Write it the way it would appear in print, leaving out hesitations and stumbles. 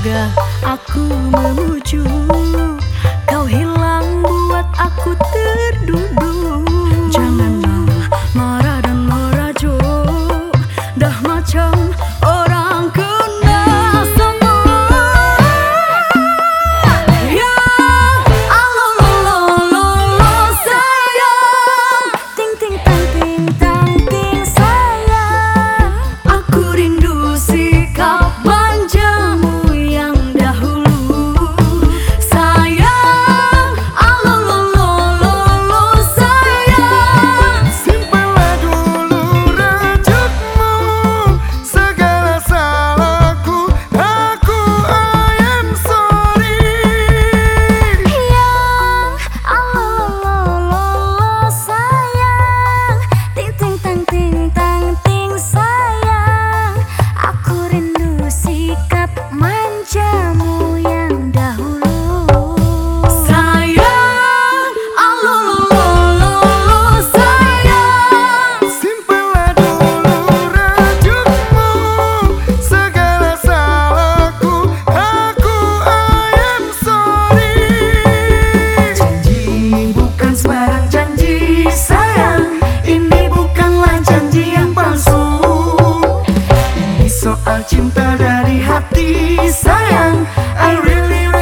sudah aku memuju, kau hilang buat aku terduduk. Janganlah marah dan merajuk, dah macam orang kena sanggup. Ya Allah sayang, ting ting tang ting tang ting sayang, aku rindu sikap manjamu yang dahulu. Sayang, Allah sayang, simpanlah dulu rajutmu, segala salahku, aku I am sorry. yang Allah sayang, ting ting tang ting tang ting sayang, aku rindu sikap manjamu yang dahulu. Sayang, Allah sayang, Simpanlah dulu rajutmu, segala salahku, aku I am sorry. Janji bukan sembarang janji sayang, ini bukanlah janji yang palsu. Ini soal cinta dari hati sayang, I really